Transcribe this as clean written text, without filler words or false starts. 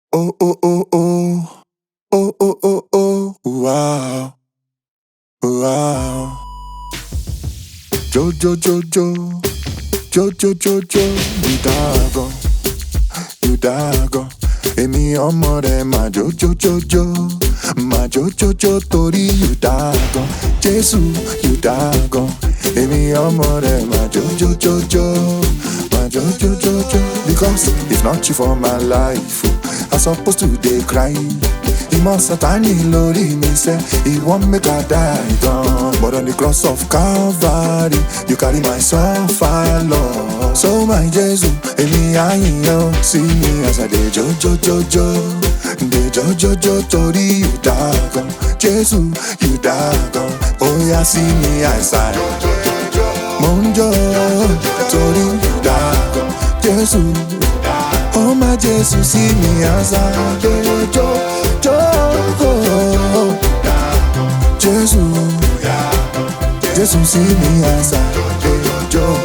Oh, oh, oh, oh. Oh, oh, oh, oh. Wow. Wow. Jojo, Jojo. Jojo, Jojo. You dagon. You dagon. Èmi ọmọ rẹ̀ máa jojo, Jojo. Máa jojo, Jojo torí you dagon. Jésù, you dagon. Èmi ọmọ rẹ̀ máa jojo, Jojo. Máa jojo, Jojo. Because if not you for my life, I supposed to dey cry. Ìmọ̀ Sátánì lórí mi sẹ́, he wan make I die gone. But on the cross of Calvary, you carry my suffer, Lord. So my Jesus, èmi àyìnyàn sí mi as I dey jojojojo. Dey jojojo torí you dagon. Jésù, you dagon. Oya sí mi àìsàn. Mo ń jó torí you dagon. Jésù, oh my Jesus, see me as I dey jojojo. Jesus, Jesus, see me as I do.